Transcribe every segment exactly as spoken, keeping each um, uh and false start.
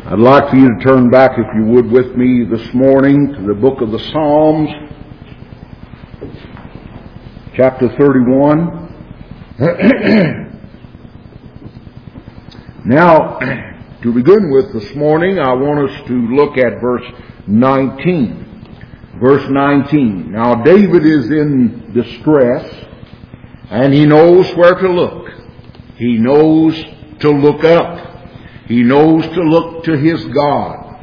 I'd like for you to turn back, if you would, with me this morning to the book of the Psalms, chapter thirty-one. Now, to begin with this morning, I want us to look at verse nineteen. Verse nineteen. Now, David is in distress, and he knows where to look. He knows to look up. He knows to look to his God.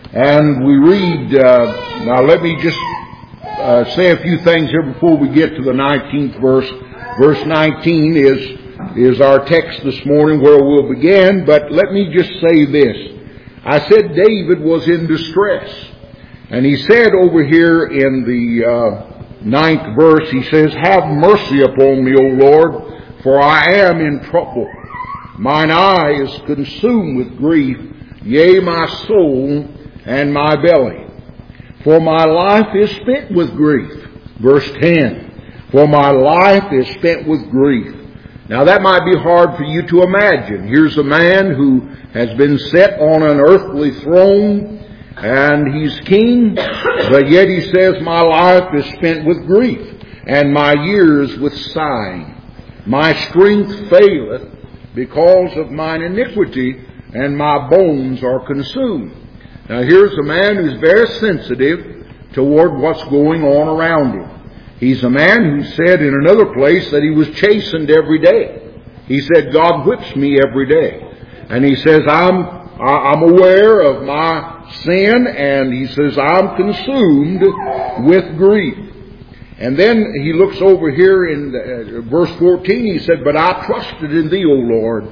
And we read, uh, now let me just uh, say a few things here before we get to the nineteenth verse. Verse nineteen is, is our text this morning where we'll begin, but let me just say this. I said David was in distress. And he said over here in the uh, ninth verse, he says, "Have mercy upon me, O Lord, for I am in trouble. Mine eye is consumed with grief, yea, my soul and my belly. For my life is spent with grief." Verse ten, "For my life is spent with grief." Now that might be hard for you to imagine. Here's a man who has been set on an earthly throne, and he's king, but yet he says, "My life is spent with grief, and my years with sighing. My strength faileth because of mine iniquity, and my bones are consumed." Now here's a man who's very sensitive toward what's going on around him. He's a man who said in another place that he was chastened every day. He said, "God whips me every day." And he says, I'm, I'm aware of my sin, and he says, "I'm consumed with grief." And then he looks over here in uh, verse fourteen, he said, "But I trusted in thee, O Lord.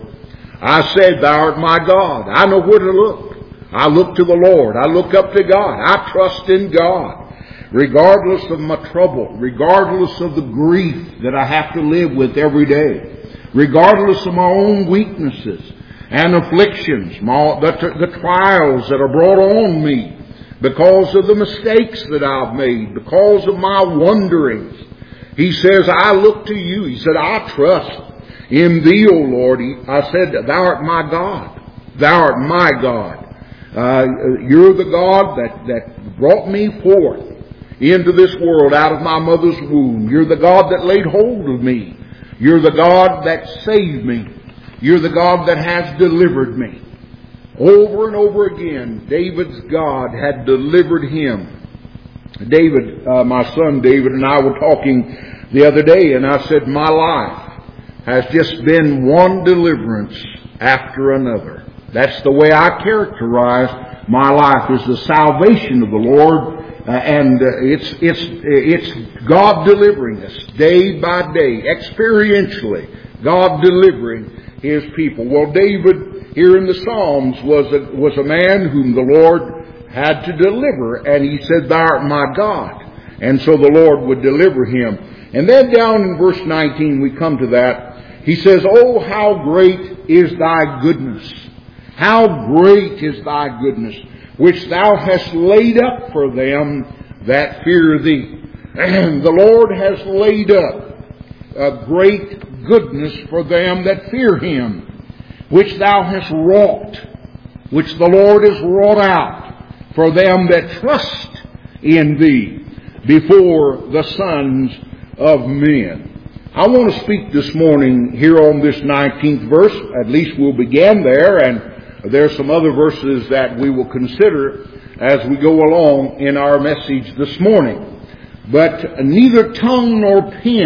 I said, thou art my God." I know where to look. I look to the Lord. I look up to God. I trust in God. Regardless of my trouble, regardless of the grief that I have to live with every day, regardless of my own weaknesses and afflictions, my, the, the trials that are brought on me, because of the mistakes that I've made, because of my wanderings. He says, "I look to you." He said, "I trust in thee, O Lord." I said, "Thou art my God. Thou art my God. Uh, you're the God that, that brought me forth into this world out of my mother's womb. You're the God that laid hold of me. You're the God that saved me. You're the God that has delivered me." Over and over again, David's God had delivered him. David, uh, my son David and I were talking the other day, and I said, my life has just been one deliverance after another. That's the way I characterize my life, is the salvation of the Lord, uh, and uh, it's it's it's God delivering us day by day, experientially, God delivering His people. Well, David here in the Psalms was a, was a man whom the Lord had to deliver, and he said, "Thou art my God." And so the Lord would deliver him. And then down in verse nineteen, we come to that. He says, "Oh, how great is thy goodness! How great is thy goodness, which thou hast laid up for them that fear thee." And the Lord has laid up a great goodness for them that fear him, which thou hast wrought, which the Lord has wrought out for them that trust in thee before the sons of men. I want to speak this morning here on this nineteenth verse. At least we'll begin there, and there are some other verses that we will consider as we go along in our message this morning. But neither tongue nor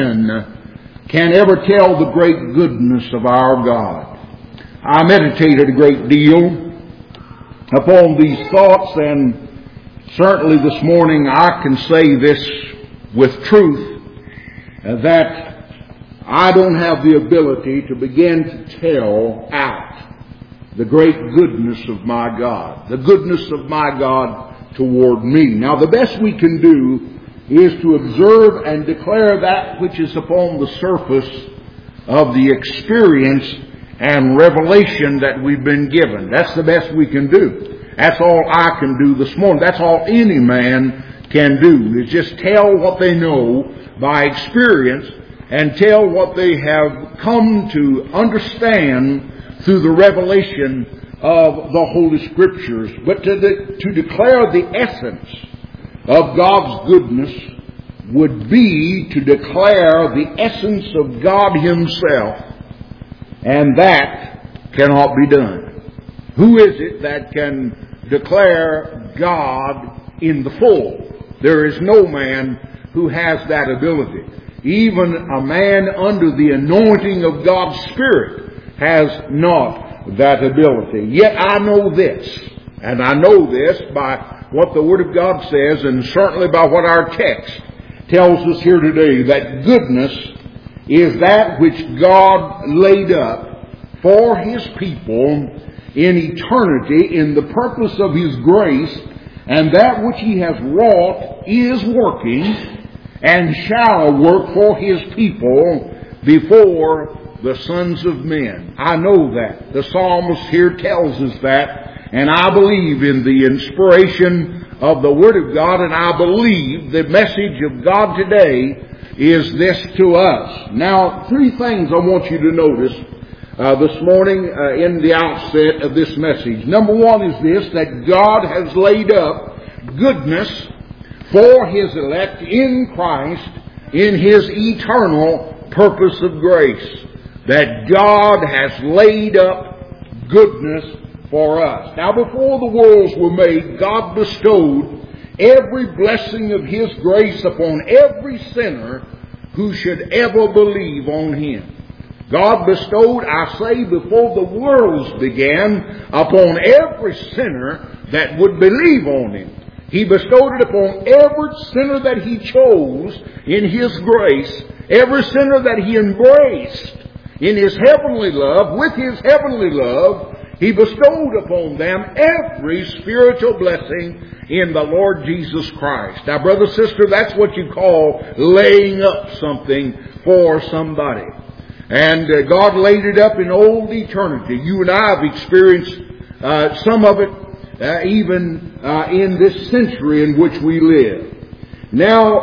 pen can ever tell the great goodness of our God. I meditated a great deal upon these thoughts, and certainly this morning I can say this with truth, that I don't have the ability to begin to tell out the great goodness of my God, the goodness of my God toward me. Now, the best we can do is to observe and declare that which is upon the surface of the experience and revelation that we've been given. That's the best we can do. That's all I can do this morning. That's all any man can do, is just tell what they know by experience and tell what they have come to understand through the revelation of the Holy Scriptures. But to, de- to declare the essence of God's goodness would be to declare the essence of God Himself, and that cannot be done. Who is it that can declare God in the full? There is no man who has that ability. Even a man under the anointing of God's Spirit has not that ability. Yet I know this, and I know this by what the Word of God says, and certainly by what our text tells us here today, that goodness is that which God laid up for His people in eternity in the purpose of His grace, and that which He has wrought is working and shall work for His people before the sons of men. I know that. The psalmist here tells us that, and I believe in the inspiration of the Word of God, and I believe the message of God today is this to us. Now, three things I want you to notice uh, this morning uh, in the outset of this message. Number one is this, that God has laid up goodness for His elect in Christ in His eternal purpose of grace. That God has laid up goodness for us. Now, before the worlds were made, God bestowed every blessing of His grace upon every sinner who should ever believe on Him. God bestowed, I say, before the worlds began, upon every sinner that would believe on Him. He bestowed it upon every sinner that He chose in His grace, every sinner that He embraced in His heavenly love, with His heavenly love. He bestowed upon them every spiritual blessing in the Lord Jesus Christ. Now, brother, sister, that's what you call laying up something for somebody. And uh, God laid it up in old eternity. You and I have experienced uh, some of it uh, even uh, in this century in which we live. Now,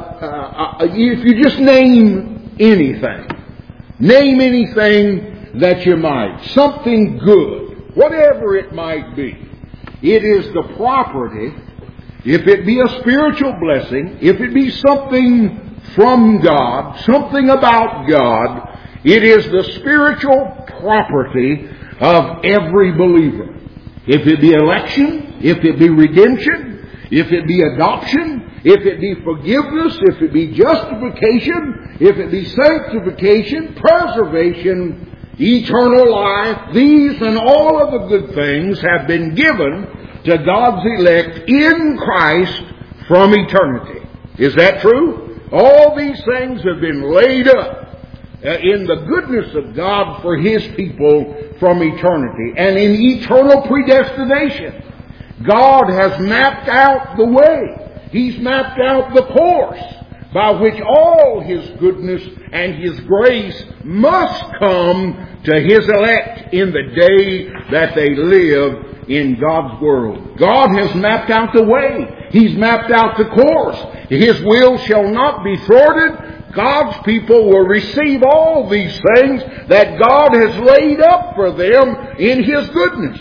uh, uh, if you just name anything, name anything that you might, something good, whatever it might be, it is the property, if it be a spiritual blessing, if it be something from God, something about God, it is the spiritual property of every believer. If it be election, if it be redemption, if it be adoption, if it be forgiveness, if it be justification, if it be sanctification, preservation, eternal life, these and all of the good things have been given to God's elect in Christ from eternity. Is that true? All these things have been laid up in the goodness of God for His people from eternity. And in eternal predestination, God has mapped out the way. He's mapped out the course by which all His goodness and His grace must come to His elect in the day that they live in God's world. God has mapped out the way. He's mapped out the course. His will shall not be thwarted. God's people will receive all these things that God has laid up for them in His goodness.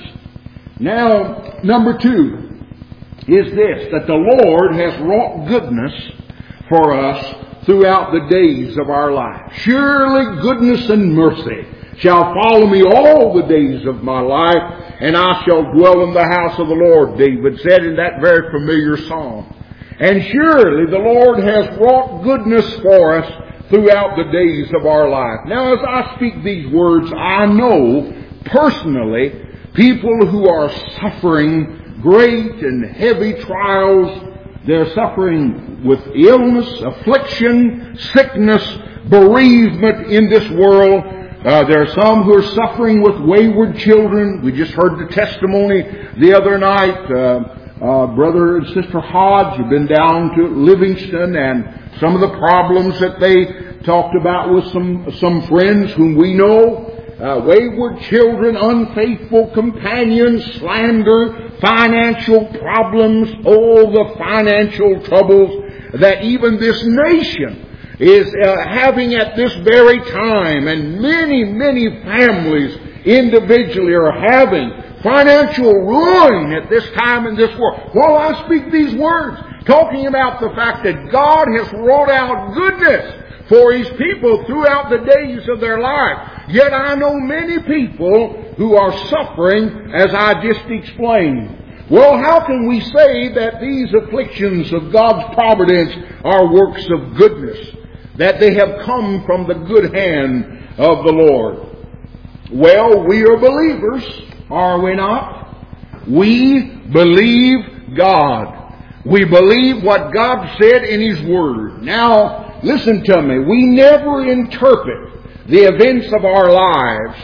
Now, number two is this, that the Lord has wrought goodness for us throughout the days of our life. Surely goodness and mercy shall follow me all the days of my life, and I shall dwell in the house of the Lord, David said in that very familiar psalm. And surely the Lord has wrought goodness for us throughout the days of our life. Now, as I speak these words, I know personally people who are suffering great and heavy trials. They're suffering with illness, affliction, sickness, bereavement in this world. Uh, there are some who are suffering with wayward children. We just heard the testimony the other night. Uh, Uh, Brother and Sister Hodge have been down to Livingston, and some of the problems that they talked about with some some friends whom we know, uh, wayward children, unfaithful companions, slander, financial problems, all the financial troubles that even this nation is uh, having at this very time, and many, many families individually are having financial ruin at this time in this world. While I speak these words, talking about the fact that God has wrought out goodness for His people throughout the days of their life. Yet I know many people who are suffering as I just explained. Well, how can we say that these afflictions of God's providence are works of goodness, that they have come from the good hand of the Lord? Well, we are believers, are we not? We believe God. We believe what God said in His Word. Now, listen to me. We never interpret the events of our lives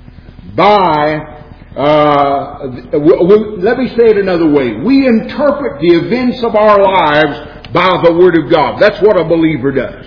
by Uh, let me say it another way. We interpret the events of our lives by the Word of God. That's what a believer does.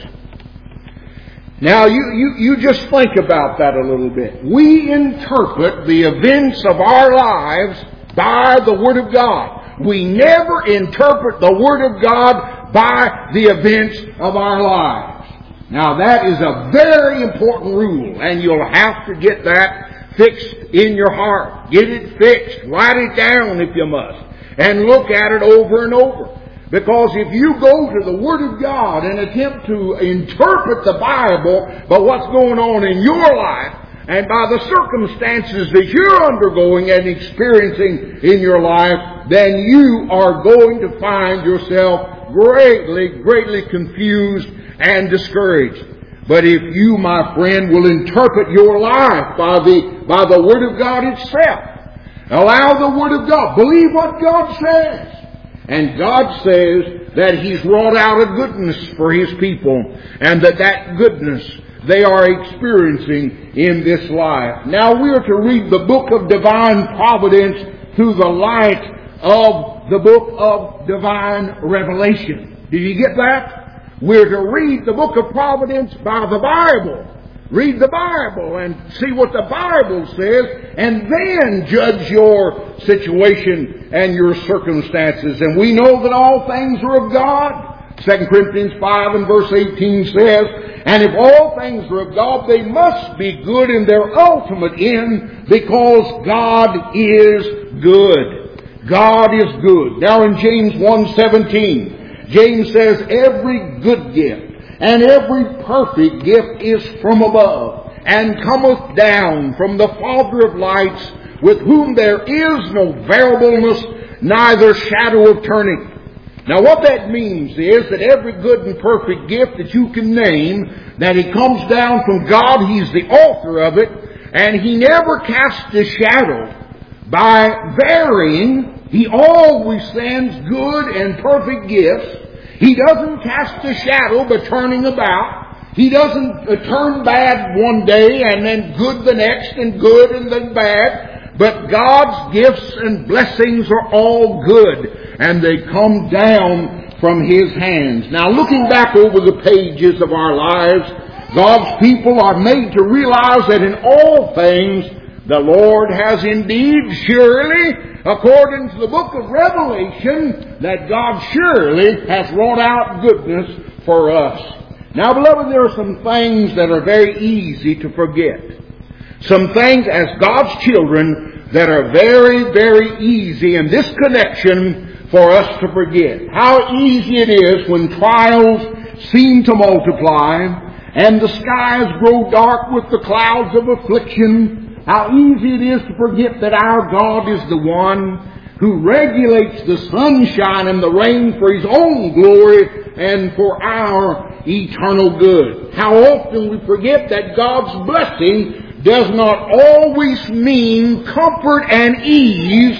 Now, you, you, you just think about that a little bit. We interpret the events of our lives by the Word of God. We never interpret the Word of God by the events of our lives. Now, that is a very important rule, and you'll have to get that fixed in your heart. Get it fixed. Write it down if you must. And look at it over and over. Because if you go to the Word of God and attempt to interpret the Bible by what's going on in your life and by the circumstances that you're undergoing and experiencing in your life, then you are going to find yourself greatly, greatly confused and discouraged. But if you, my friend, will interpret your life by the, by the Word of God itself, allow the Word of God, believe what God says. And God says that He's wrought out a goodness for His people, and that that goodness they are experiencing in this life. Now we are to read the book of divine providence through the light of the book of divine revelation. Did you get that? We're to read the book of providence by the Bible. Read the Bible and see what the Bible says, and then judge your situation and your circumstances. And we know that all things are of God. Second Corinthians five and verse eighteen says, and if all things are of God, they must be good in their ultimate end, because God is good. God is good. Now in James one seventeen, James says, every good gift and every perfect gift is from above, and cometh down from the Father of lights, with whom there is no variableness, neither shadow of turning. Now what that means is that every good and perfect gift that you can name, that it comes down from God. He's the author of it, and He never casts a shadow by varying. He always sends good and perfect gifts. He doesn't cast a shadow by turning about. He doesn't uh, turn bad one day and then good the next and good and then bad. But God's gifts and blessings are all good, and they come down from His hands. Now looking back over the pages of our lives, God's people are made to realize that in all things the Lord has indeed surely, according to the book of Revelation, that God surely has wrought out goodness for us. Now, beloved, there are some things that are very easy to forget. Some things as God's children that are very, very easy in this connection for us to forget. How easy it is when trials seem to multiply and the skies grow dark with the clouds of affliction. How easy it is to forget that our God is the one who regulates the sunshine and the rain for His own glory and for our eternal good. How often we forget that God's blessing does not always mean comfort and ease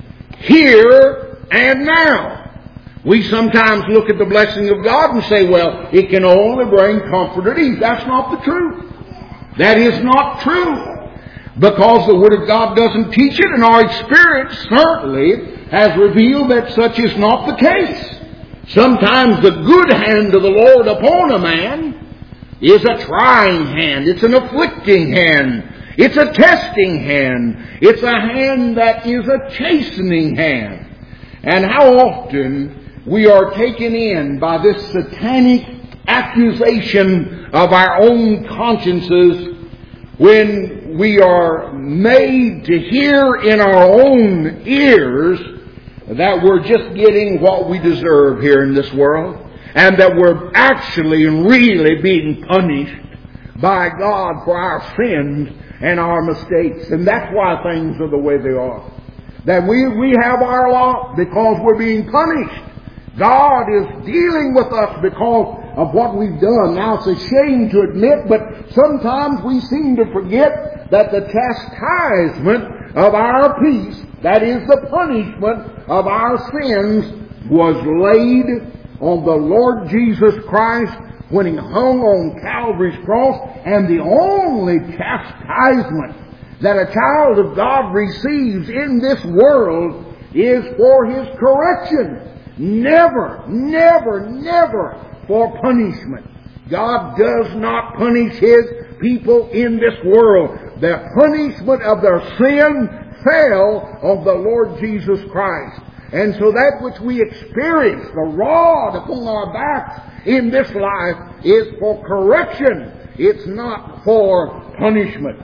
here and now. We sometimes look at the blessing of God and say, well, it can only bring comfort and ease. That's not the truth. That is not true. Because the Word of God doesn't teach it, and our experience certainly has revealed that such is not the case. Sometimes the good hand of the Lord upon a man is a trying hand. It's an afflicting hand. It's a testing hand. It's a hand that is a chastening hand. And how often we are taken in by this satanic accusation of our own consciences when we are made to hear in our own ears that we're just getting what we deserve here in this world, and that we're actually and really being punished by God for our sins and our mistakes. And that's why things are the way they are. That we, we have our lot because we're being punished. God is dealing with us because of what we've done. Now, it's a shame to admit, but sometimes we seem to forget that the chastisement of our peace, that is the punishment of our sins, was laid on the Lord Jesus Christ when He hung on Calvary's cross. And the only chastisement that a child of God receives in this world is for his correction. Never, never, never for punishment. God does not punish His people in this world. The punishment of their sin fell on the Lord Jesus Christ. And so that which we experience, the rod upon our backs in this life, is for correction. It's not for punishment.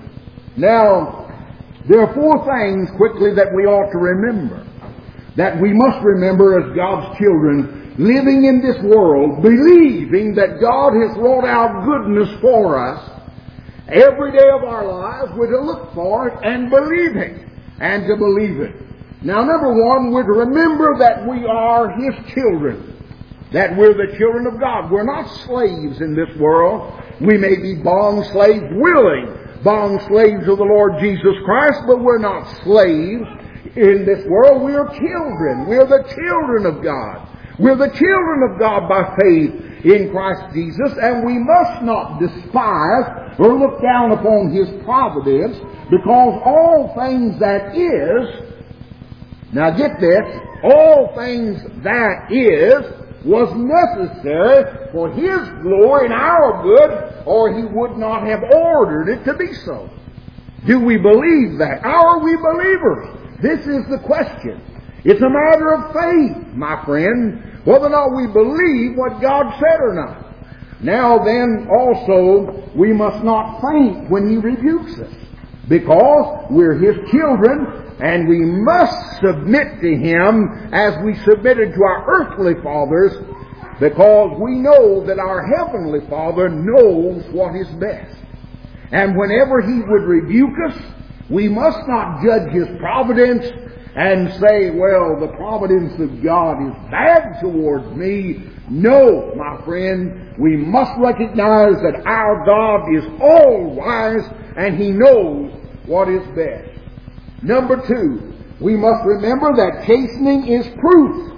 Now, there are four things quickly that we ought to remember, that we must remember as God's children, living in this world, believing that God has wrought out goodness for us. Every day of our lives we're to look for it and believe it, and to believe it. Now, number one, we're to remember that we are His children, that we're the children of God. We're not slaves in this world. We may be bond slaves, willing bond slaves of the Lord Jesus Christ, but we're not slaves in this world. We are children. We're the children of God. We're the children of God by faith in Christ Jesus, and we must not despise or look down upon His providence, because all things that is, now get this, all things that is was necessary for His glory and our good, or He would not have ordered it to be so. Do we believe that? Are we believers? This is the question. It's a matter of faith, my friend, whether or not we believe what God said or not. Now then, also, we must not faint when He rebukes us, because we're His children, and we must submit to Him as we submitted to our earthly fathers, because we know that our Heavenly Father knows what is best. And whenever He would rebuke us, we must not judge His providence and say, well, the providence of God is bad towards me. No, my friend, we must recognize that our God is all-wise and He knows what is best. Number two, we must remember that chastening is proof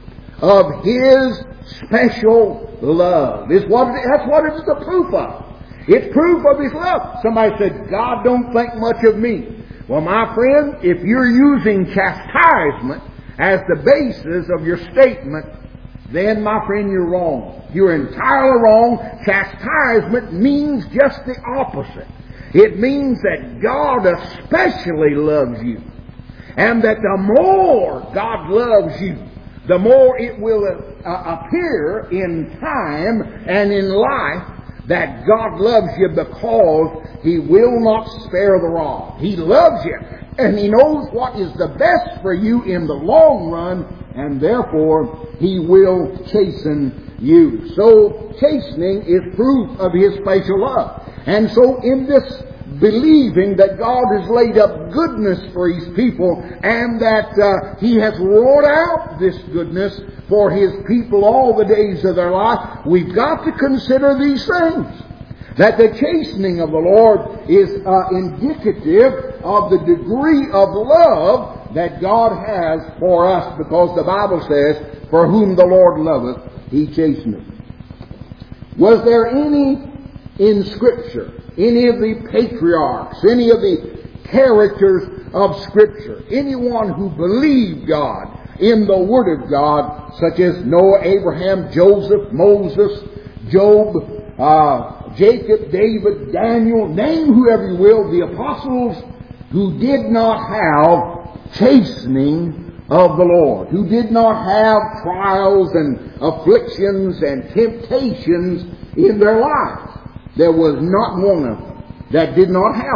of His special love. It's what, that's what it's the proof of. It's proof of His love. Somebody said, God don't think much of me. Well, my friend, if you're using chastisement as the basis of your statement, then, my friend, you're wrong. You're entirely wrong. Chastisement means just the opposite. It means that God especially loves you. And that the more God loves you, the more it will uh, appear in time and in life that God loves you, because He will not spare the rod. He loves you, and He knows what is the best for you in the long run, and therefore He will chasten you. So chastening is proof of His special love. And so in this believing that God has laid up goodness for His people, and that uh, He has wrought out this goodness for His people all the days of their life, we've got to consider these things. That the chastening of the Lord is uh, indicative of the degree of love that God has for us, because the Bible says, for whom the Lord loveth, He chasteneth. Was there any in Scripture, any of the patriarchs, any of the characters of Scripture, anyone who believed God in the Word of God, such as Noah, Abraham, Joseph, Moses, Job, uh, Jacob, David, Daniel, name whoever you will, the apostles who did not have chastening of the Lord, who did not have trials and afflictions and temptations in their lives? There was not one of them that did not have them.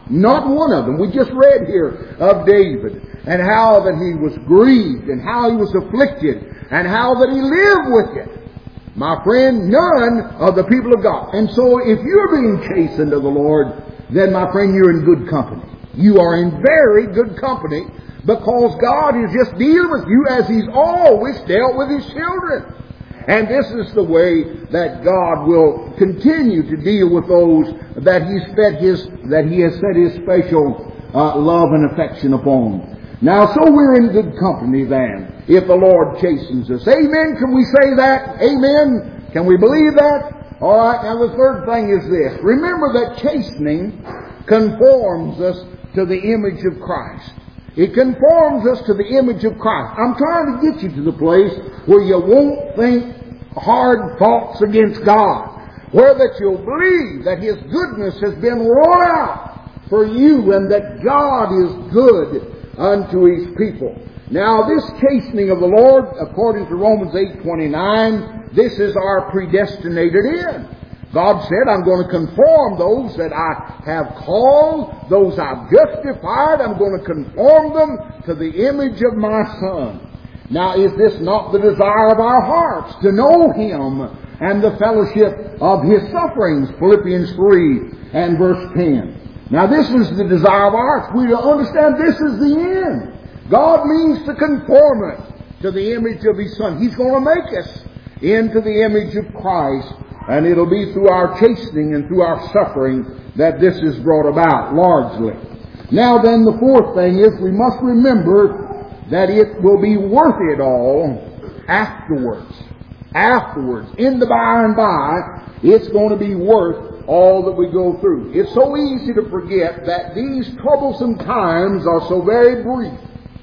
Not one of them. We just read here of David and how that he was grieved and how he was afflicted and how that he lived with it. My friend, none of the people of God. And so if you're being chastened of the Lord, then my friend, you're in good company. You are in very good company because God is just dealing with you as He's always dealt with His children. And this is the way that God will continue to deal with those that He's fed His, that He has set His special uh, love and affection upon. Now, so we're in good company then, if the Lord chastens us. Amen? Can we say that? Amen? Can we believe that? All right, now the third thing is this. Remember that chastening conforms us to the image of Christ. It conforms us to the image of Christ. I'm trying to get you to the place where you won't think hard thoughts against God. Where that you'll believe that His goodness has been wrought out for you and that God is good unto His people. Now this chastening of the Lord, according to Romans eight twenty-nine, this is our predestinated end. God said, I'm going to conform those that I have called, those I've justified, I'm going to conform them to the image of my Son. Now, is this not the desire of our hearts, to know Him and the fellowship of His sufferings? Philippians three and verse ten. Now, this is the desire of our hearts. We understand this is the end. God means to conform us to the image of His Son. He's going to make us into the image of Christ. And it'll be through our chastening and through our suffering that this is brought about largely. Now then, the fourth thing is we must remember that it will be worth it all afterwards. Afterwards. In the by and by, it's going to be worth all that we go through. It's so easy to forget that these troublesome times are so very brief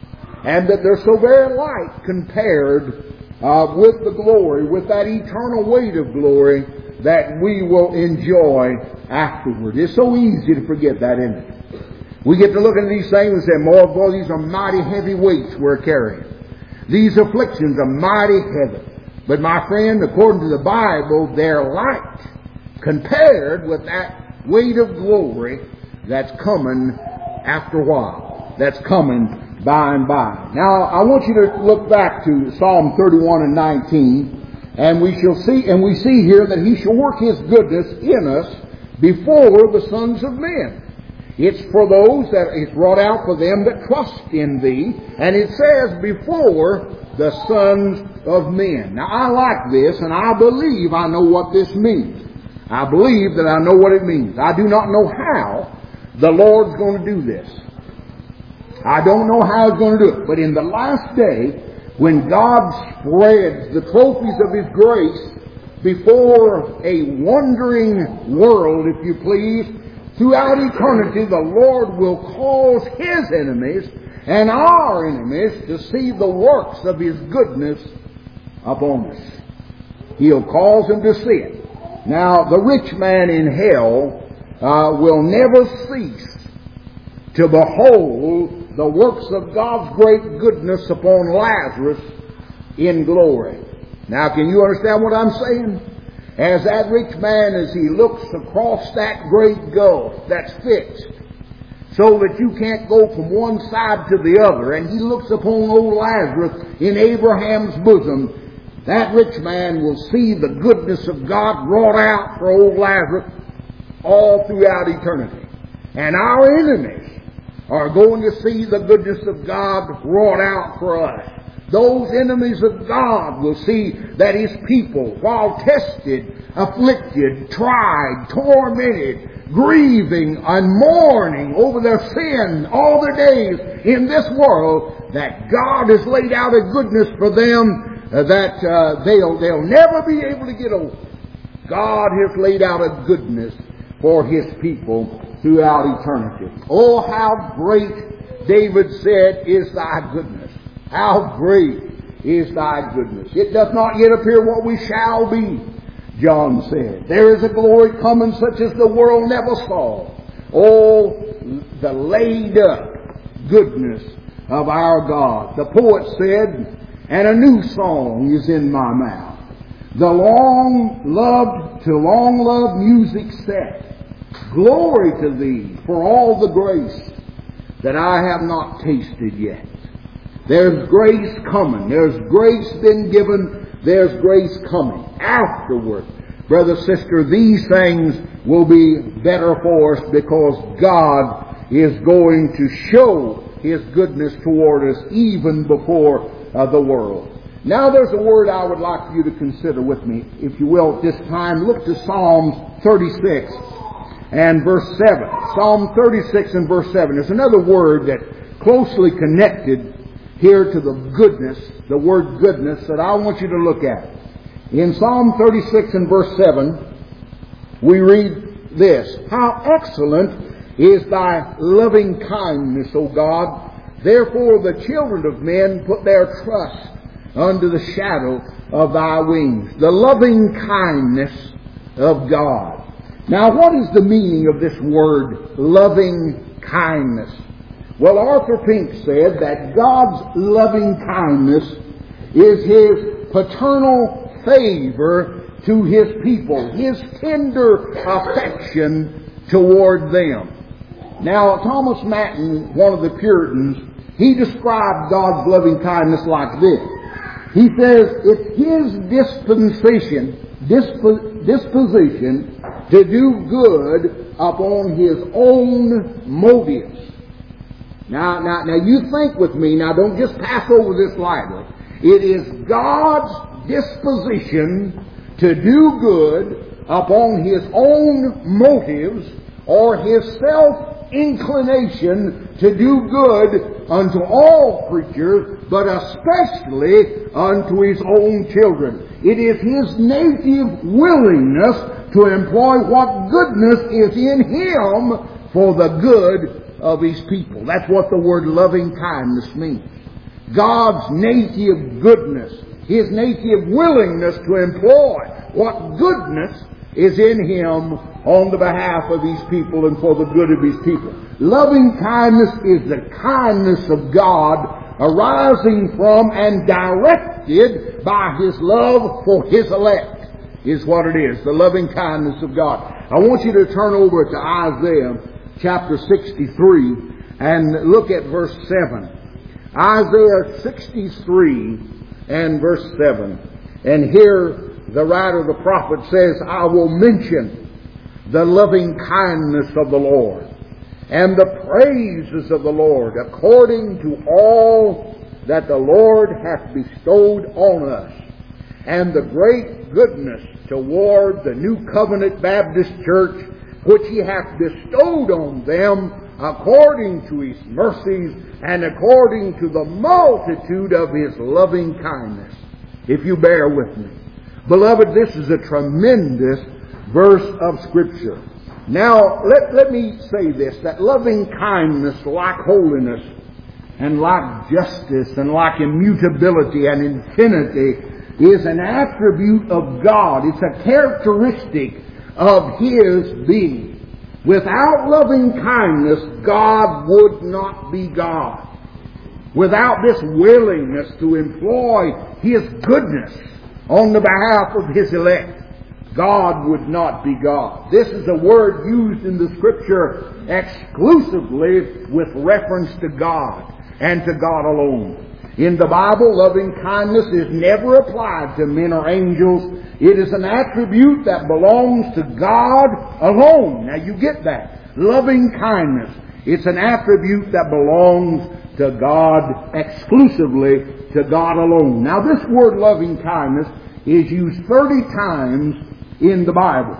and that they're so very light compared Uh, with the glory, with that eternal weight of glory that we will enjoy afterward. It's so easy to forget that, isn't it? We get to look at these things and say, "More, boy, these are mighty heavy weights we're carrying. These afflictions are mighty heavy." But my friend, according to the Bible, they're light compared with that weight of glory that's coming after a while. That's coming by and by. Now, I want you to look back to Psalm thirty-one and nineteen, and we shall see, and we see here that He shall work His goodness in us before the sons of men. It's for those that it's wrought out for them that trust in Thee, and it says before the sons of men. Now, I like this, and I believe I know what this means. I believe that I know what it means. I do not know how the Lord's going to do this. I don't know how He's going to do it. But in the last day, when God spreads the trophies of His grace before a wondering world, if you please, throughout eternity, the Lord will cause His enemies and our enemies to see the works of His goodness upon us. He'll cause them to see it. Now, the rich man in hell uh, will never cease to behold the works of God's great goodness upon Lazarus in glory. Now, can you understand what I'm saying? As that rich man, as he looks across that great gulf that's fixed, so that you can't go from one side to the other, and he looks upon old Lazarus in Abraham's bosom, that rich man will see the goodness of God wrought out for old Lazarus all throughout eternity. And our enemies are going to see the goodness of God wrought out for us. Those enemies of God will see that His people, while tested, afflicted, tried, tormented, grieving and mourning over their sin all their days in this world, that God has laid out a goodness for them uh, that uh, they'll, they'll never be able to get over. God has laid out a goodness for His people throughout eternity. Oh, how great, David said, is Thy goodness. How great is Thy goodness. It doth not yet appear what we shall be, John said. There is a glory coming such as the world never saw. Oh, the laid up goodness of our God. The poet said, and a new song is in my mouth. The long loved, to long loved music set. Glory to Thee for all the grace that I have not tasted yet. There's grace coming. There's grace been given. There's grace coming afterward. Brother, sister, these things will be better for us because God is going to show His goodness toward us even before uh, the world. Now there's a word I would like for you to consider with me, if you will, at this time. Look to Psalm thirty-six and verse seven. Psalm thirty-six and verse seven. There's another word that closely connected here to the goodness, the word goodness, that I want you to look at. In Psalm thirty-six and verse seven, we read this: How excellent is Thy loving kindness, O God! Therefore the children of men put their trust under the shadow of Thy wings. The loving kindness of God. Now, what is the meaning of this word, loving kindness? Well, Arthur Pink said that God's loving kindness is His paternal favor to His people, His tender affection toward them. Now, Thomas Manton, one of the Puritans, he described God's loving kindness like this. He says, it's His dispensation, disp- disposition to do good upon His own motives. Now, now, now you think with me, now don't just pass over this lightly. It is God's disposition to do good upon His own motives, or His self-inclination to do good unto all creatures, but especially unto His own children. It is His native willingness to employ what goodness is in Him for the good of His people. That's what the word loving kindness means. God's native goodness, His native willingness to employ what goodness is in Him on the behalf of His people and for the good of His people. Loving kindness is the kindness of God arising from and directed by His love for His elect, is what it is, the loving kindness of God. I want you to turn over to Isaiah chapter sixty-three and look at verse seven. Isaiah sixty-three and verse seven. And here the writer, the prophet, says, I will mention the loving kindness of the Lord and the praises of the Lord according to all that the Lord hath bestowed on us, and the great goodness toward the New Covenant Baptist Church, which He hath bestowed on them according to His mercies and according to the multitude of His loving kindness. If you bear with me. Beloved, this is a tremendous verse of Scripture. Now, let, let me say this, that loving kindness, like holiness, and like justice, and like immutability and infinity, is an attribute of God. It's a characteristic of His being. Without loving kindness, God would not be God. Without this willingness to employ His goodness on the behalf of His elect, God would not be God. This is a word used in the Scripture exclusively with reference to God and to God alone. In the Bible, loving kindness is never applied to men or angels. It is an attribute that belongs to God alone. Now you get that. Loving kindness. It's an attribute that belongs to God exclusively, to God alone. Now this word loving kindness is used thirty times in the Bible.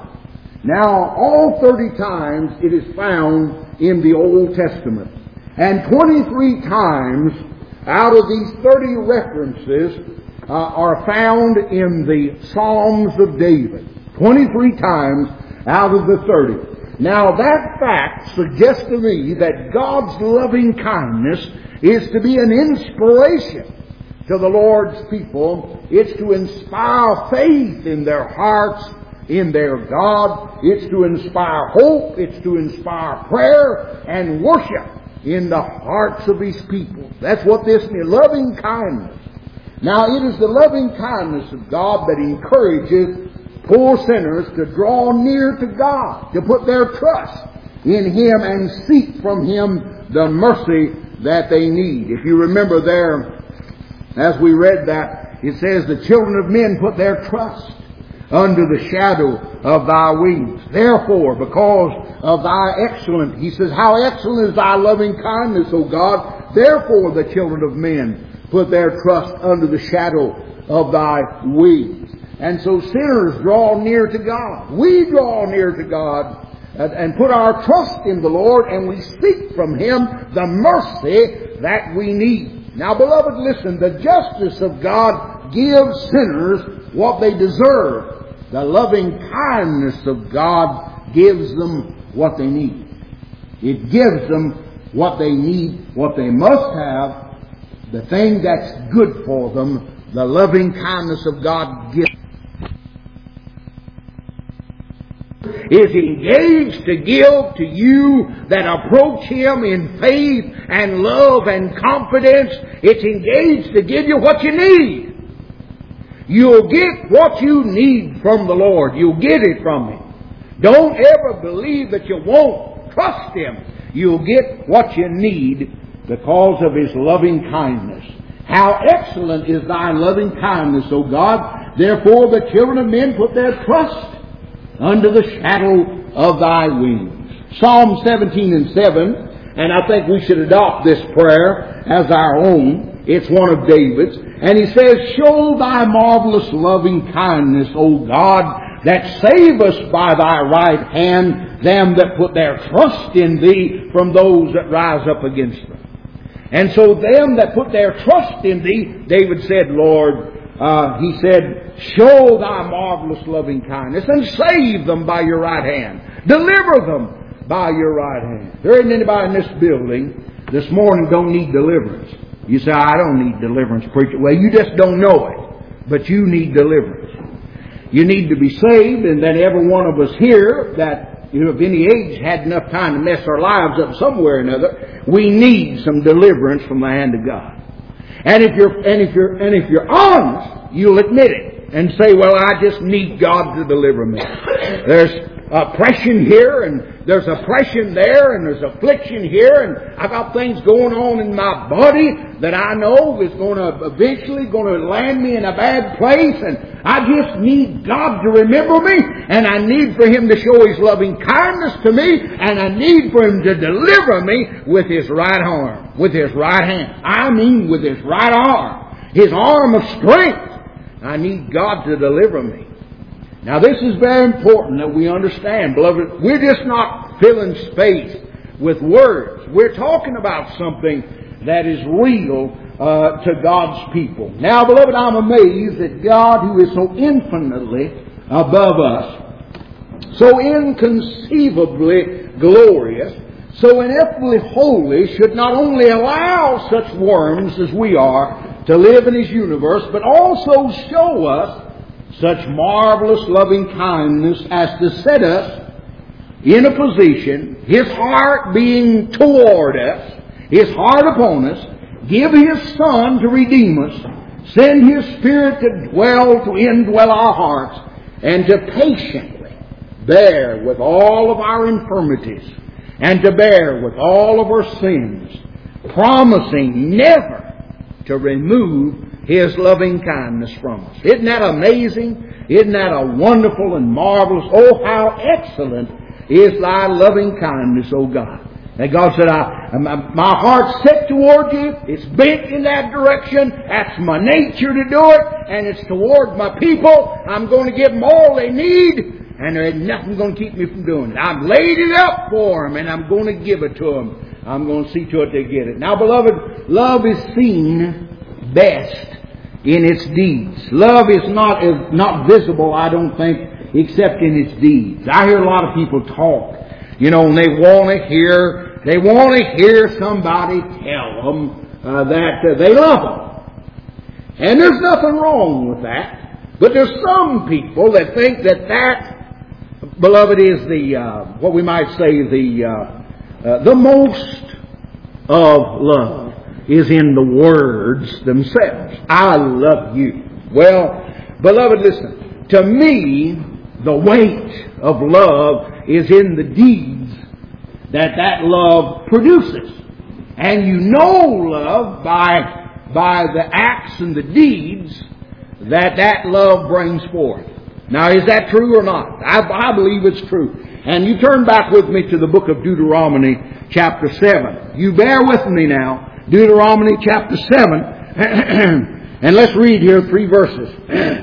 Now all thirty times it is found in the Old Testament. And twenty-three times out of these thirty references uh, are found in the Psalms of David. twenty-three times out of the thirty. Now that fact suggests to me that God's loving kindness is to be an inspiration to the Lord's people. It's to inspire faith in their hearts, in their God. It's to inspire hope. It's to inspire prayer and worship in the hearts of His people. That's what this means, loving kindness. Now it is the loving kindness of God that encourages poor sinners to draw near to God, to put their trust in Him and seek from Him the mercy that they need. If you remember there, as we read that, it says, the children of men put their trust under the shadow of Thy wings. Therefore, because of Thy excellent, He says, how excellent is Thy loving kindness, O God. Therefore, the children of men put their trust under the shadow of Thy wings. And so sinners draw near to God. We draw near to God and, and put our trust in the Lord, and we seek from Him the mercy that we need. Now, beloved, listen, the justice of God gives sinners what they deserve. The loving kindness of God gives them what they need. It gives them what they need, what they must have, the thing that's good for them. The loving kindness of God gives. Is engaged to give to you that approach Him in faith and love and confidence. It's engaged to give you what you need. You'll get what you need from the Lord. You'll get it from Him. Don't ever believe that you won't. Trust Him. You'll get what you need because of His loving kindness. How excellent is Thy loving kindness, O God. Therefore the children of men put their trust under the shadow of Thy wings. Psalm seventeen and seven, and I think we should adopt this prayer as our own. It's one of David's. And he says, show Thy marvelous loving kindness, O God, that save us by Thy right hand, them that put their trust in Thee from those that rise up against them. And so them that put their trust in Thee, David said, Lord, uh, he said, show Thy marvelous loving kindness and save them by Your right hand. Deliver them by Your right hand. There isn't anybody in this building this morning don't need deliverance. You say, I don't need deliverance, preacher. Well, you just don't know it. But you need deliverance. You need to be saved, and then every one of us here that, you know, of any age had enough time to mess our lives up somewhere or another, we need some deliverance from the hand of God. And if you're and if you're and if you're honest, you'll admit it and say, well, I just need God to deliver me. There's oppression here, and there's oppression there, and there's affliction here, and I've got things going on in my body that I know is going to eventually going to land me in a bad place, and I just need God to remember me, and I need for Him to show His loving kindness to me, and I need for Him to deliver me with His right arm, with His right hand. I mean with His right arm, His arm of strength. I need God to deliver me. Now this is very important that we understand, beloved. We're just not filling space with words. We're talking about something that is real uh, to God's people. Now, beloved, I'm amazed that God, who is so infinitely above us, so inconceivably glorious, so ineffably holy, should not only allow such worms as we are to live in His universe, but also show us such marvelous loving kindness as to set us in a position, His heart being toward us, His heart upon us, give His Son to redeem us, send His Spirit to dwell, to indwell our hearts, and to patiently bear with all of our infirmities, and to bear with all of our sins, promising never to remove His loving kindness from us. Isn't that amazing? Isn't that a wonderful and marvelous? Oh, how excellent is Thy loving kindness, O God. And God said, I, my heart's set toward You. It's bent in that direction. That's my nature to do it. And it's toward my people. I'm going to give them all they need. And there ain't nothing going to keep me from doing it. I've laid it up for them, and I'm going to give it to them. I'm going to see to it they get it. Now, beloved, love is seen best in its deeds. Love is not is not visible, I don't think, except in its deeds. I hear a lot of people talk, you know, and they want to hear they want to hear somebody tell them uh, that uh, they love them, and there's nothing wrong with that. But there's some people that think that that, beloved, is the uh, what we might say the uh, uh, the most of love is in the words themselves. I love you. Well, beloved, listen. To me, the weight of love is in the deeds that that love produces. And you know love by, by the acts and the deeds that that love brings forth. Now, is that true or not? I, I believe it's true. And you turn back with me to the book of Deuteronomy, chapter seven. You bear with me now. Deuteronomy, chapter seven. And let's read here three verses.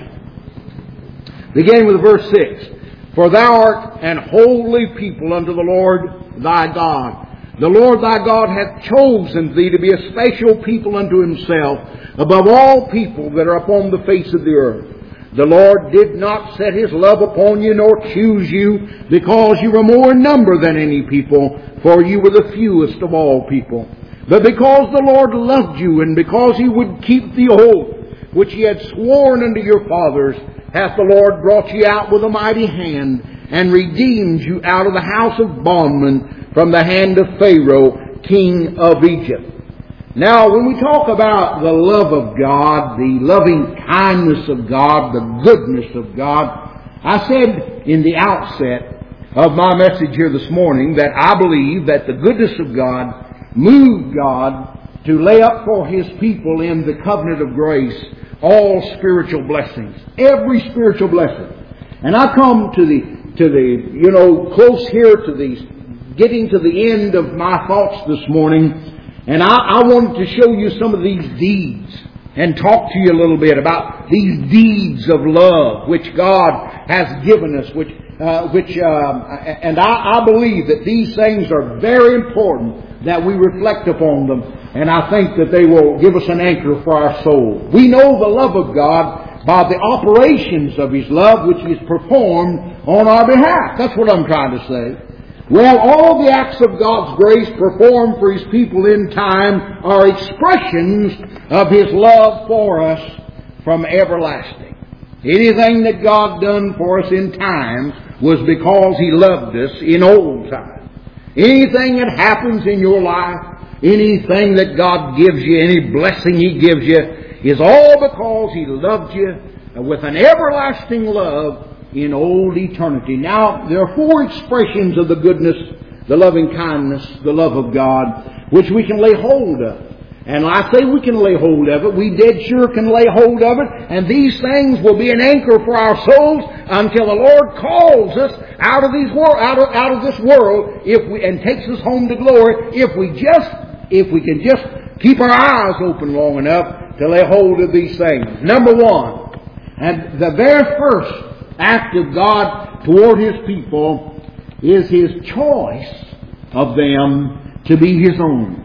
Beginning with verse six. For thou art an holy people unto the Lord thy God. The Lord thy God hath chosen thee to be a special people unto himself above all people that are upon the face of the earth. The Lord did not set his love upon you nor choose you because you were more in number than any people, for you were the fewest of all people. But because the Lord loved you, and because he would keep the oath which he had sworn unto your fathers, hath the Lord brought you out with a mighty hand, and redeemed you out of the house of bondmen from the hand of Pharaoh, king of Egypt. Now, when we talk about the love of God, the loving kindness of God, the goodness of God, I said in the outset of my message here this morning that I believe that the goodness of God moved God to lay up for his people in the covenant of grace all spiritual blessings, every spiritual blessing. And I come to the, to the, you know, close here to the, getting to the end of my thoughts this morning, and I, I wanted to show you some of these deeds and talk to you a little bit about these deeds of love which God has given us, which, uh, which, um, and I, I believe that these things are very important that we reflect upon them, and I think that they will give us an anchor for our soul. We know the love of God by the operations of his love which is performed on our behalf. That's what I'm trying to say. Well, all the acts of God's grace performed for his people in time are expressions of his love for us from everlasting. Anything that God done for us in time was because he loved us in old time. Anything that happens in your life, anything that God gives you, any blessing he gives you, is all because he loved you with an everlasting love in old eternity. Now, there are four expressions of the goodness, the loving kindness, the love of God, which we can lay hold of. And I say we can lay hold of it. We dead sure can lay hold of it. And these things will be an anchor for our souls until the Lord calls us out of these wor- out of, out of this world, if we, and takes us home to glory, if we just, if we can just keep our eyes open long enough to lay hold of these things. Number one, and the very first act of God toward his people is his choice of them to be his own.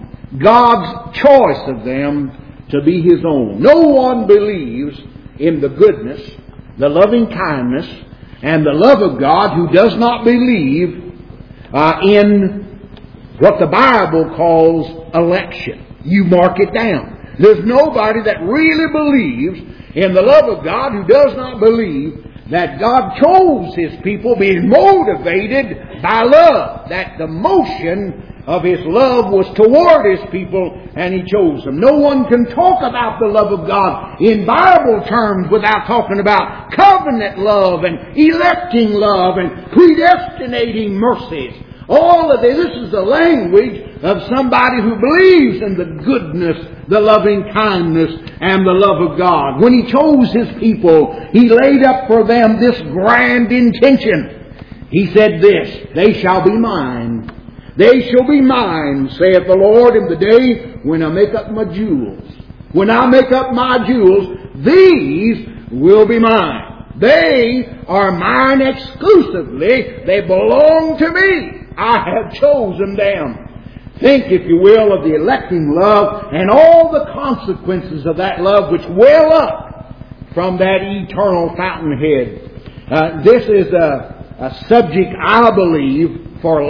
God's choice of them to be his own. No one believes in the goodness, the loving kindness, and the love of God who does not believe uh, in what the Bible calls election. You mark it down. There's nobody that really believes in the love of God who does not believe that God chose his people being motivated by love. That the motion of his love was toward his people and he chose them. No one can talk about the love of God in Bible terms without talking about covenant love and electing love and predestinating mercies. All of this, this is the language of somebody who believes in the goodness, the loving kindness, and the love of God. When he chose his people, he laid up for them this grand intention. He said this, they shall be mine. They shall be mine, saith the Lord, in the day when I make up my jewels. When I make up my jewels, these will be mine. They are mine exclusively. They belong to me. I have chosen them. Think, if you will, of the electing love and all the consequences of that love which well up from that eternal fountainhead. Uh, this is a, a subject, I believe, for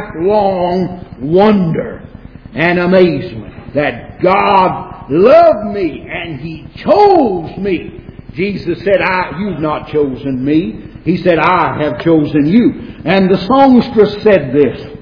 lifelong wonder and amazement. That God loved me and he chose me. Jesus said, I, you've not chosen me. He said, I have chosen you. And the songstress said this,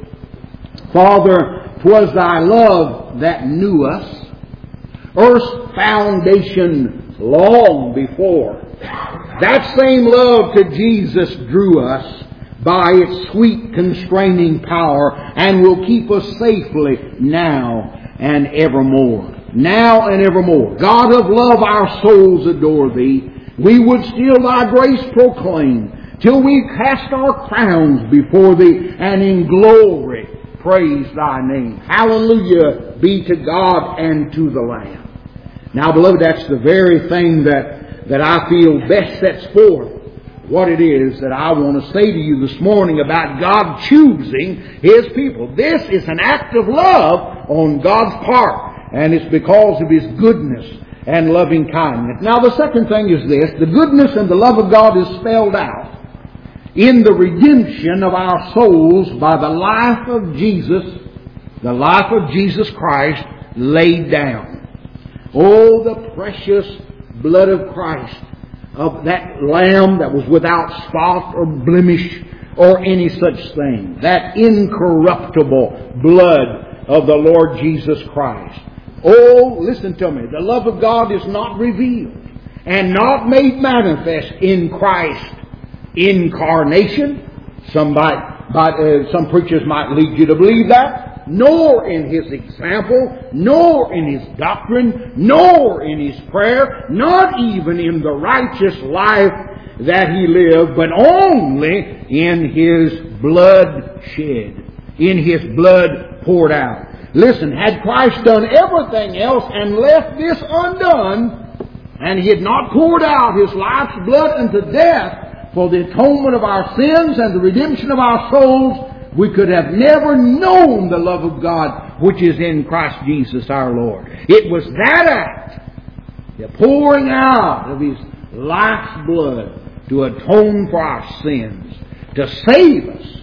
Father, 'twas thy love that knew us, earth's foundation long before. That same love to Jesus drew us by its sweet constraining power and will keep us safely now and evermore. Now and evermore. God of love, our souls adore Thee. We would still Thy grace proclaim till we cast our crowns before Thee and in glory praise Thy name. Hallelujah be to God and to the Lamb. Now, beloved, that's the very thing that, that I feel best sets forth what it is that I want to say to you this morning about God choosing His people. This is an act of love on God's part, and it's because of His goodness and loving kindness. Now, the second thing is this. The goodness and the love of God is spelled out in the redemption of our souls by the life of Jesus, the life of Jesus Christ laid down. Oh, the precious blood of Christ, of that Lamb that was without spot or blemish or any such thing. That incorruptible blood of the Lord Jesus Christ. Oh, listen to me. The love of God is not revealed and not made manifest in Christ's incarnation. Some, might, might, uh, some preachers might lead you to believe that. Nor in His example, nor in His doctrine, nor in His prayer, not even in the righteous life that He lived, but only in His blood shed, in His blood poured out. Listen, had Christ done everything else and left this undone, and He had not poured out His life's blood unto death for the atonement of our sins and the redemption of our souls, we could have never known the love of God which is in Christ Jesus our Lord. It was that act, the pouring out of His life's blood to atone for our sins, to save us.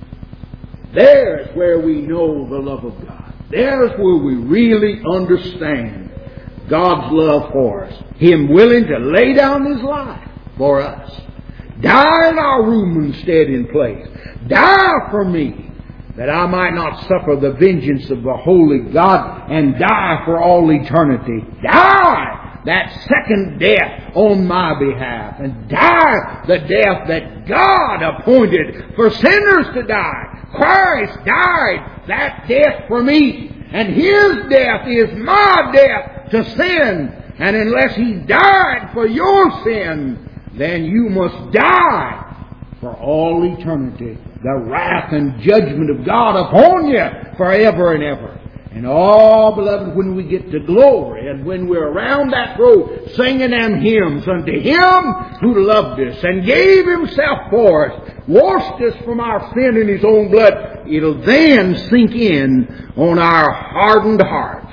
There's where we know the love of God. There's where we really understand God's love for us. Him willing to lay down His life for us. Die in our room instead in place. Die for me, that I might not suffer the vengeance of the holy God, and die for all eternity. Die that second death on my behalf, and die the death that God appointed for sinners to die. Christ died that death for me, and His death is my death to sin. And unless He died for your sin, then you must die for all eternity. The wrath and judgment of God upon you forever and ever. And oh, beloved, when we get to glory and when we're around that road singing them hymns unto Him who loved us and gave Himself for us, washed us from our sin in His own blood, it'll then sink in on our hardened hearts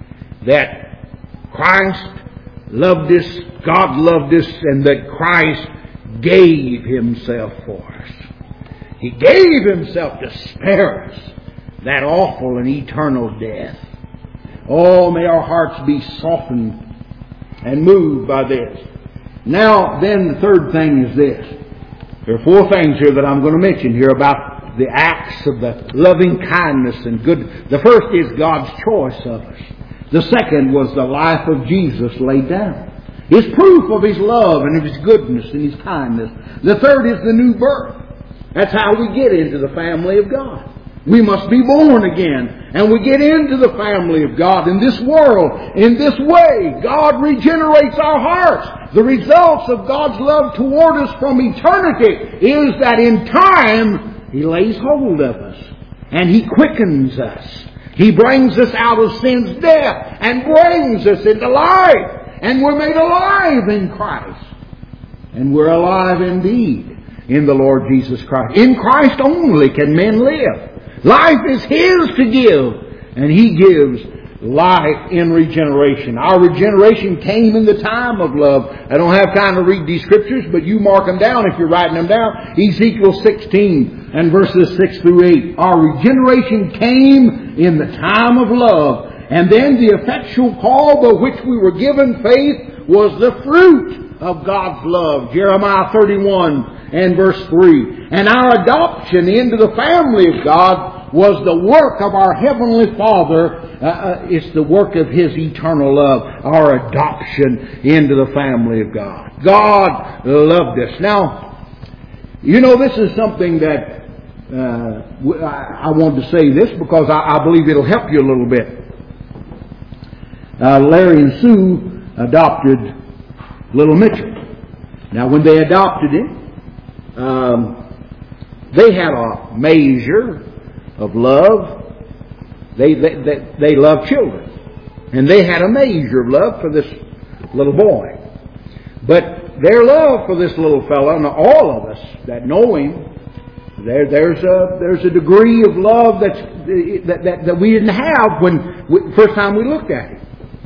that Christ loved us, God loved us, and that Christ gave Himself for us. He gave Himself to spare us that awful and eternal death. Oh, may our hearts be softened and moved by this. Now, then, the third thing is this. There are four things here that I'm going to mention here about the acts of the loving kindness and good. The first is God's choice of us. The second was the life of Jesus laid down. It's proof of His love and of His goodness and His kindness. The third is the new birth. That's how we get into the family of God. We must be born again. And we get into the family of God in this world. In this way, God regenerates our hearts. The results of God's love toward us from eternity is that in time, He lays hold of us. And He quickens us. He brings us out of sin's death and brings us into life. And we're made alive in Christ. And we're alive indeed in the Lord Jesus Christ. In Christ only can men live. Life is His to give, and He gives life in regeneration. Our regeneration came in the time of love. I don't have time to read these scriptures, but you mark them down if you're writing them down. Ezekiel sixteen and verses six through eight. Our regeneration came in the time of love. And then the effectual call by which we were given faith was the fruit of God's love. Jeremiah thirty-one and verse three. And our adoption into the family of God was the work of our Heavenly Father. Uh, uh, it's the work of His eternal love, our adoption into the family of God. God loved us. Now, you know, this is something that uh, I, I wanted to say this because I, I believe it'll help you a little bit. Uh, Larry and Sue adopted little Mitchell. Now, when they adopted him, um, they had a measure of love. They, they, they, they love children. And they had a measure of love for this little boy. But their love for this little fellow, and all of us that know him, there, there's a there's a degree of love that's, that, that, that we didn't have when we, first time we looked at him.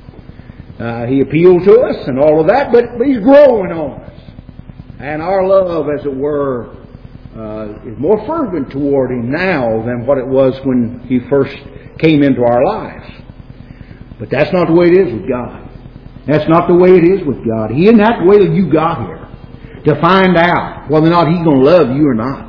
Uh, he appealed to us and all of that, but he's growing on us. And our love, as it were, uh, is more fervent toward him now than what it was when he first came into our lives. But that's not the way it is with God. That's not the way it is with God. He didn't have to wait till you got here to find out whether or not He's going to love you or not.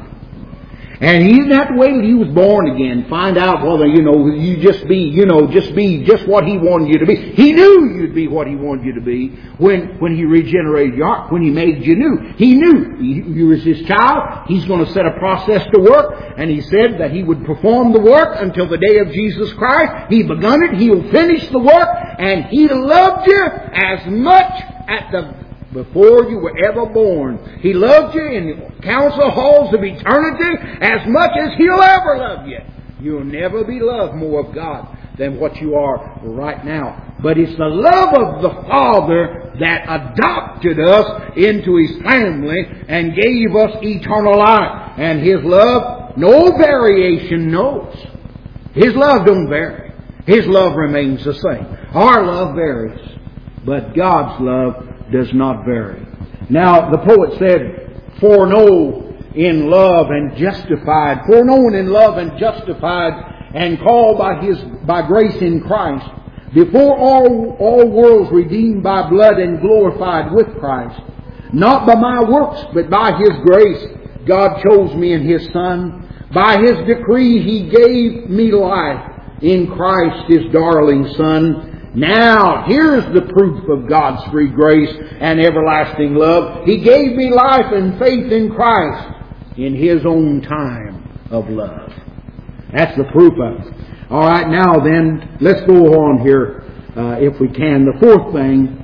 And He didn't have to wait till you was born again, find out whether, you know, you just be, you know, just be just what He wanted you to be. He knew you'd be what He wanted you to be when, when He regenerated your heart, when He made you new. He knew you was His child. He's going to set a process to work, and He said that He would perform the work until the day of Jesus Christ. He begun it. He'll finish the work, and He loved you as much at the before you were ever born. He loved you in the council halls of eternity as much as He'll ever love you. You'll never be loved more of God than what you are right now. But it's the love of the Father that adopted us into His family and gave us eternal life. And His love, no variation knows. His love don't vary. His love remains the same. Our love varies, but God's love does not vary. Now, the poet said, foreknow in love and justified, foreknown in love and justified, and called by His by grace in Christ, before all, all worlds redeemed by blood and glorified with Christ. Not by my works, but by His grace, God chose me in His Son. By His decree He gave me life in Christ, His darling Son. Now, here's the proof of God's free grace and everlasting love. He gave me life and faith in Christ in His own time of love. That's the proof of it. All right, now then, let's go on here, uh, if we can. The fourth thing,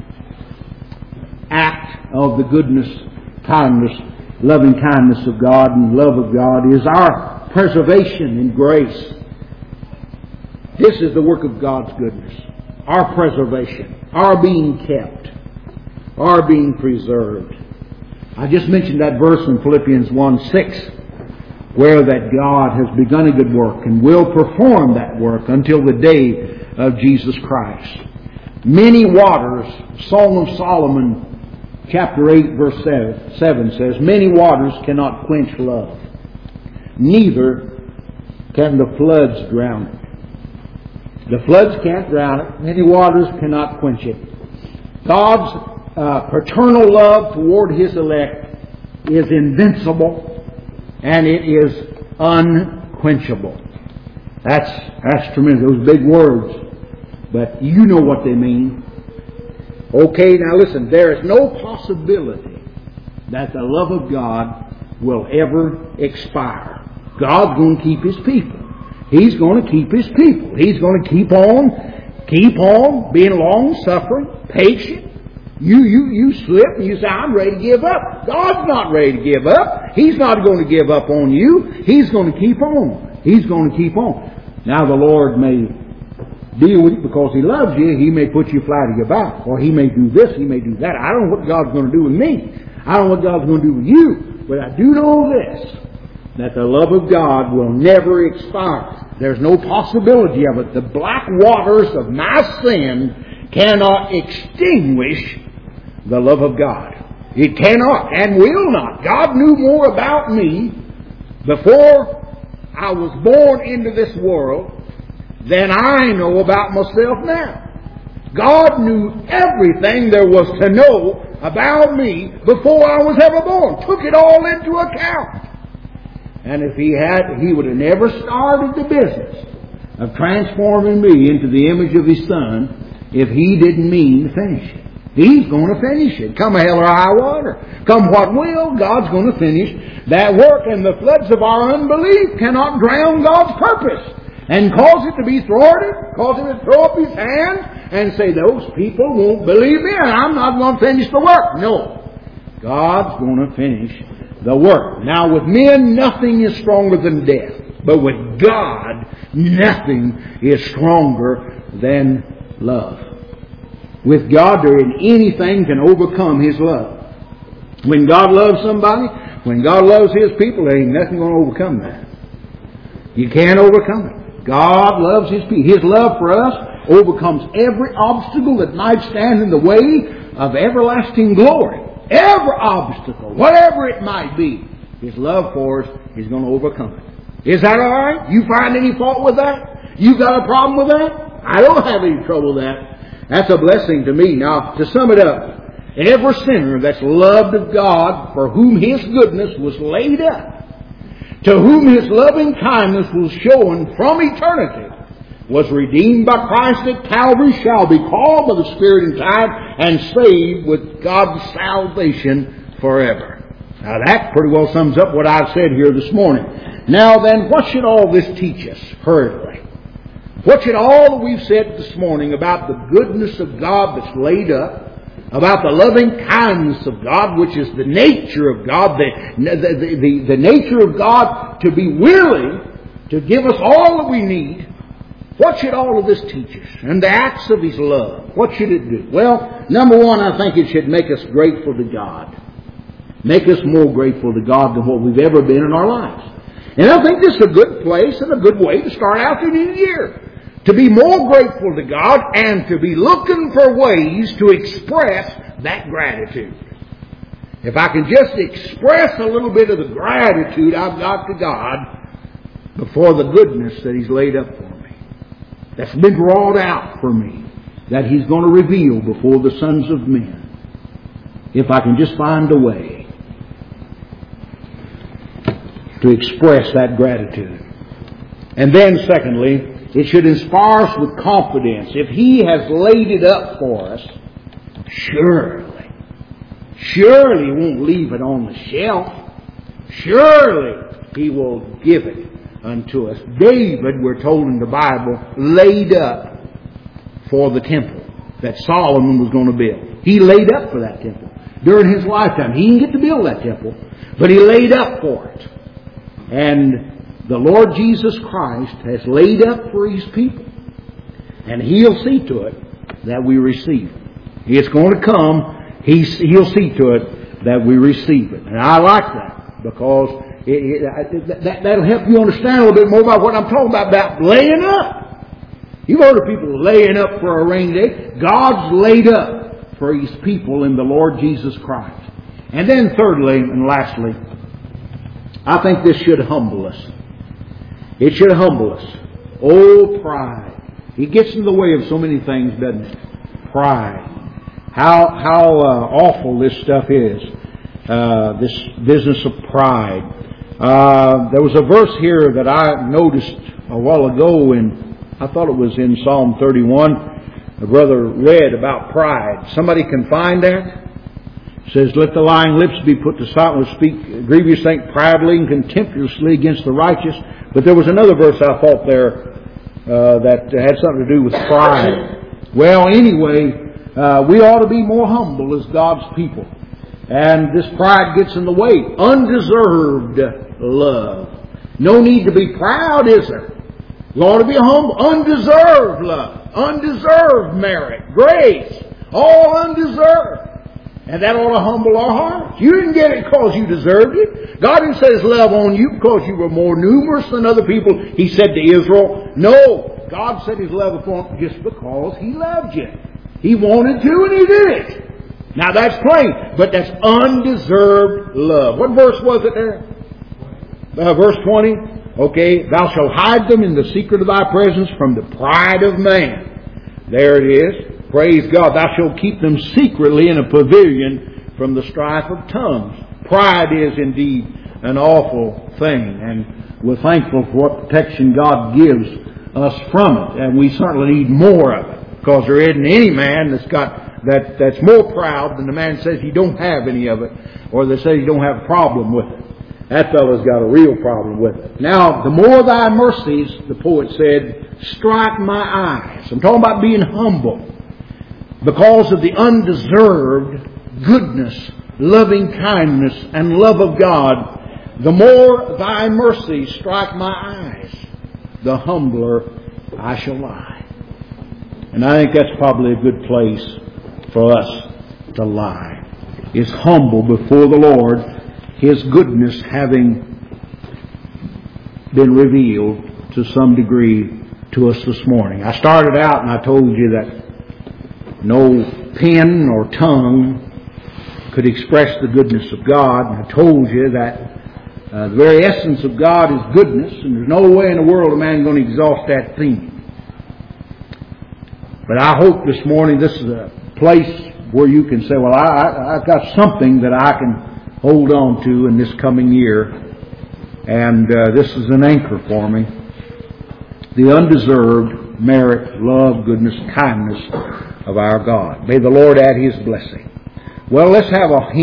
act of the goodness, kindness, loving kindness of God and love of God is our preservation in grace. This is the work of God's goodness. Our preservation, our being kept, our being preserved. I just mentioned that verse in Philippians one six, where that God has begun a good work and will perform that work until the day of Jesus Christ. Many waters, Song of Solomon, chapter eight, verse seven says, many waters cannot quench love, neither can the floods drown it. The floods can't drown it. Many waters cannot quench it. God's uh, paternal love toward His elect is invincible, and it is unquenchable. That's that's tremendous. Those big words, but you know what they mean. Okay, now listen. There is no possibility that the love of God will ever expire. God's going to keep His people. He's going to keep His people. He's going to keep on, keep on being long-suffering, patient. You, you, you slip and you say, I'm ready to give up. God's not ready to give up. He's not going to give up on you. He's going to keep on. He's going to keep on. Now the Lord may deal with you because He loves you. He may put you flat on your back. Or He may do this, He may do that. I don't know what God's going to do with me. I don't know what God's going to do with you. But I do know this, that the love of God will never expire. There's no possibility of it. The black waters of my sin cannot extinguish the love of God. It cannot and will not. God knew more about me before I was born into this world than I know about myself now. God knew everything there was to know about me before I was ever born. Took it all into account. And if He had, He would have never started the business of transforming me into the image of His Son if He didn't mean to finish it. He's going to finish it. Come hell or high water. Come what will, God's going to finish that work. And the floods of our unbelief cannot drown God's purpose and cause it to be thwarted, cause Him to throw up His hands and say, those people won't believe me and I'm not going to finish the work. No. God's going to finish the work. Now with men, nothing is stronger than death. But with God, nothing is stronger than love. With God, there ain't anything can overcome His love. When God loves somebody, when God loves His people, there ain't nothing going to overcome that. You can't overcome it. God loves His people. His love for us overcomes every obstacle that might stand in the way of everlasting glory. Every obstacle, whatever it might be, His love for us is going to overcome it. Is that all right? You find any fault with that? You got a problem with that? I don't have any trouble with that. That's a blessing to me. Now, to sum it up, every sinner that's loved of God, for whom His goodness was laid up, to whom His loving kindness was shown from eternity, was redeemed by Christ at Calvary, shall be called by the Spirit in time, and saved with God's salvation forever. Now that pretty well sums up what I've said here this morning. Now then, what should all this teach us, hurriedly? What should all that we've said this morning about the goodness of God that's laid up, about the loving kindness of God, which is the nature of God, the, the, the, the nature of God to be willing to give us all that we need, what should all of this teach us? And the acts of His love, what should it do? Well, number one, I think it should make us grateful to God. Make us more grateful to God than what we've ever been in our lives. And I think this is a good place and a good way to start out the new year. To be more grateful to God and to be looking for ways to express that gratitude. If I can just express a little bit of the gratitude I've got to God before the goodness that He's laid up for me, that's been wrought out for me, that He's going to reveal before the sons of men. If I can just find a way to express that gratitude. And then secondly, it should inspire us with confidence. If He has laid it up for us, surely, surely He won't leave it on the shelf. Surely He will give it unto us. David, we're told in the Bible, laid up for the temple that Solomon was going to build. He laid up for that temple during his lifetime. He didn't get to build that temple, but he laid up for it. And the Lord Jesus Christ has laid up for His people. And He'll see to it that we receive it. It's going to come. He's, He'll see to it that we receive it. And I like that because it, it, that, that'll help you understand a little bit more about what I'm talking about, about laying up. You've heard of people laying up for a rainy day. God's laid up for His people in the Lord Jesus Christ. And then thirdly and lastly, I think this should humble us. It should humble us. Oh, pride. It gets in the way of so many things, doesn't it? Pride. How how uh, awful this stuff is. Uh, this business of pride. Uh, there was a verse here that I noticed a while ago, and I thought it was in Psalm thirty-one. A brother read about pride. Somebody can find that? It says, let the lying lips be put to silence, speak grievous things proudly and contemptuously against the righteous. But there was another verse I thought there uh, that had something to do with pride. Well, anyway, uh, we ought to be more humble as God's people. And this pride gets in the way. Undeserved love. No need to be proud, is there? We ought to be humble. Undeserved love. Undeserved merit. Grace. All undeserved. And that ought to humble our hearts. You didn't get it because you deserved it. God didn't set His love on you because you were more numerous than other people. He said to Israel, no, God set His love upon you just because He loved you. He wanted to and He did it. Now that's plain, but that's undeserved love. What verse was it there? Uh, verse twenty. Okay, thou shalt hide them in the secret of thy presence from the pride of man. There it is. Praise God. Thou shalt keep them secretly in a pavilion from the strife of tongues. Pride is indeed an awful thing. And we're thankful for what protection God gives us from it. And we certainly need more of it. Because there isn't any man that's got that that's more proud than the man that says he don't have any of it, or that says he don't have a problem with it. That fellow's got a real problem with it. Now, the more thy mercies, the poet said, strike my eyes. I'm talking about being humble. Because of the undeserved goodness, loving kindness, and love of God, the more thy mercies strike my eyes, the humbler I shall lie. And I think that's probably a good place for us to lie. Is humble before the Lord, His goodness having been revealed to some degree to us this morning. I started out and I told you that no pen or tongue could express the goodness of God. And I told you that uh, the very essence of God is goodness, and there's no way in the world a man going to exhaust that theme. But I hope this morning this is a place where you can say, well, I, I, I've got something that I can hold on to in this coming year, and uh, this is an anchor for me. The undeserved merit, love, goodness, kindness of our God. May the Lord add His blessing. Well, let's have a